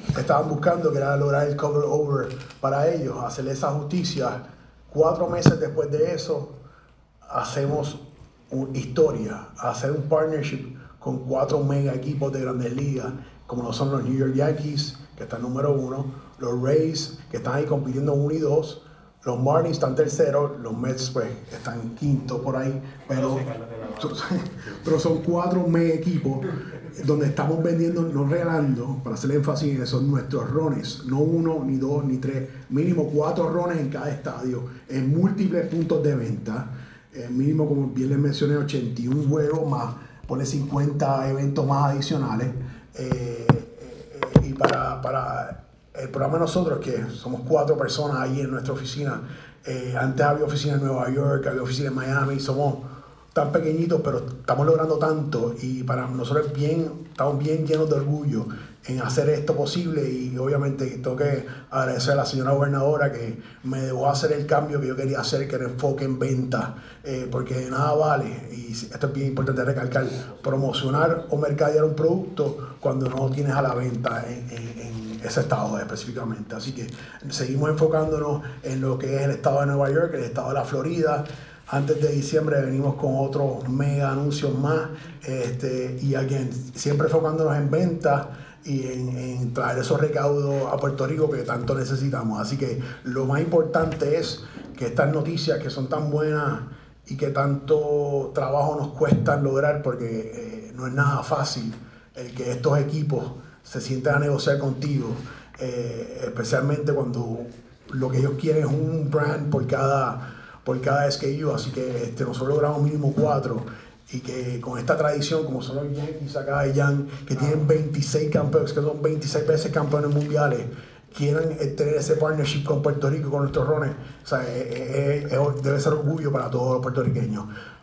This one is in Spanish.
estaban buscando, que era lograr el cover over para ellos, hacerle esa justicia. 4 meses después de eso, hacemos historia, hacer un partnership con 4 mega equipos de Grandes Ligas, como lo son los New York Yankees, que están número 1, los Rays, que están ahí compitiendo 1 y 2, los Marlins están terceros, los Mets pues están quinto por ahí, pero son 4 mega equipos donde estamos vendiendo, no regalando, para hacer énfasis en eso, nuestros rones, no 1, ni 2, ni 3, mínimo 4 rones en cada estadio, en múltiples puntos de venta, mínimo, como bien les mencioné, 81 juegos más, pone 50 eventos más adicionales, y para el programa de nosotros, que somos 4 personas ahí en nuestra oficina, antes había oficina en Nueva York, había oficina en Miami, somos tan pequeñitos, pero estamos logrando tanto, y para nosotros estamos bien llenos de orgullo en hacer esto posible. Y obviamente tengo que agradecer a la señora gobernadora que me dejó hacer el cambio que yo quería hacer, que era enfoque en venta, porque de nada vale, y esto es bien importante recalcar, promocionar o mercadear un producto cuando no tienes a la venta en ese estado específicamente. Así que seguimos enfocándonos en lo que es el estado de Nueva York, el estado de la Florida. Antes de diciembre venimos con otros mega anuncios más, y again, siempre enfocándonos en ventas y en traer esos recaudos a Puerto Rico que tanto necesitamos. Así que lo más importante es que estas noticias que son tan buenas y que tanto trabajo nos cuestan lograr, porque no es nada fácil el que estos equipos se sientan a negociar contigo, especialmente cuando lo que ellos quieren es un brand por cada SKU. Así que nosotros logramos mínimo 4, y que con esta tradición, como son los Yankees acá de Yan, que tienen 26 campeones, que son 26 veces campeones mundiales, quieran tener ese partnership con Puerto Rico, con nuestros rones, o sea, debe ser orgullo para todos los puertorriqueños.